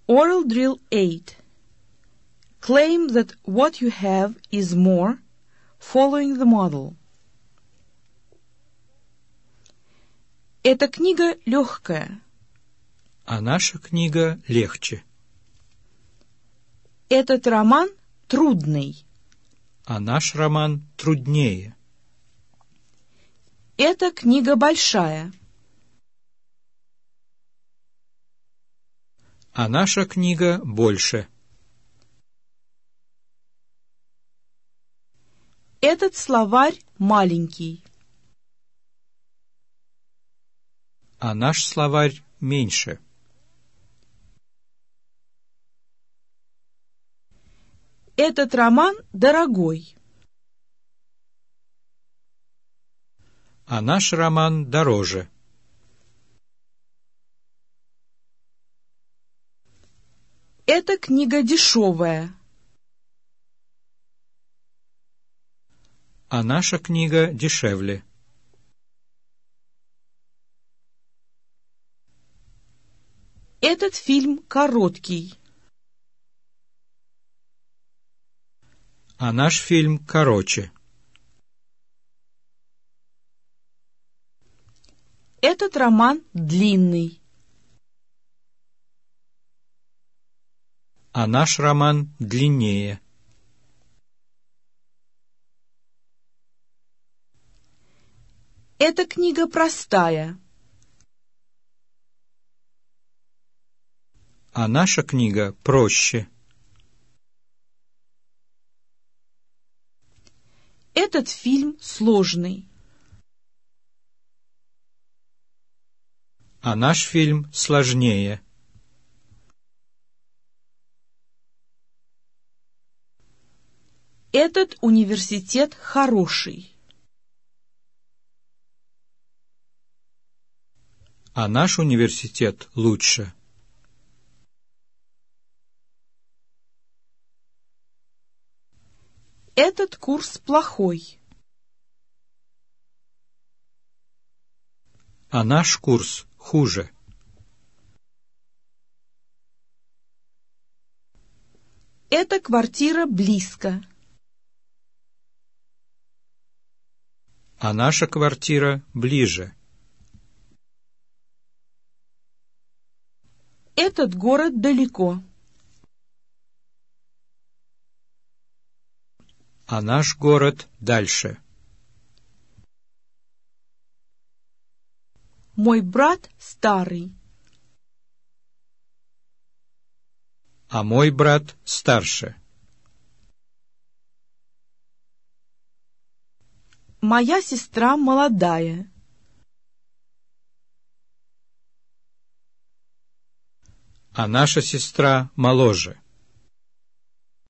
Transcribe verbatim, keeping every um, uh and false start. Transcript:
Oral Drill eight. Claim that what you have is more, following the model. Эта книга легкая. А наша книга легче. Этот роман трудный. А наш роман труднее. Эта книга большая. А наша книга больше. Этот словарь маленький. А наш словарь меньше. Этот роман дорогой. А наш роман дороже. Эта книга дешевая. А наша книга дешевле. Этот фильм короткий. А наш фильм короче. Этот роман длинный. А наш роман длиннее. Эта книга простая. А наша книга проще. Этот фильм сложный. А наш фильм сложнее. Этот университет хороший. А наш университет лучше. Этот курс плохой. А наш курс хуже. Эта квартира близко. А наша квартира ближе. Этот город далеко. А наш город дальше. Мой брат старый. А мой брат старше. Моя сестра молодая. А наша сестра моложе.